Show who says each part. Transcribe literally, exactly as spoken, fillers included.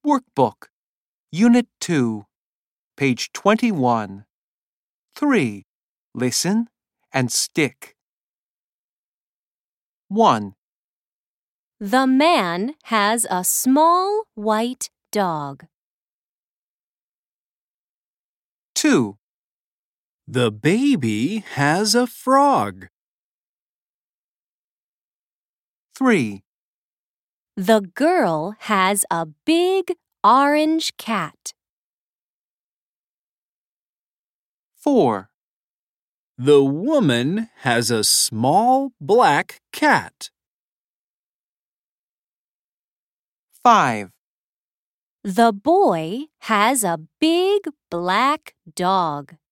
Speaker 1: Workbook, Unit two, page twenty-one. three. Listen and stick. one.
Speaker 2: The man has a small white dog.
Speaker 1: two.
Speaker 3: The baby has a frog.
Speaker 1: three.
Speaker 2: The girl has a big orange cat.
Speaker 1: four.
Speaker 3: The woman has a small black cat.
Speaker 1: five.
Speaker 2: The boy has a big black dog.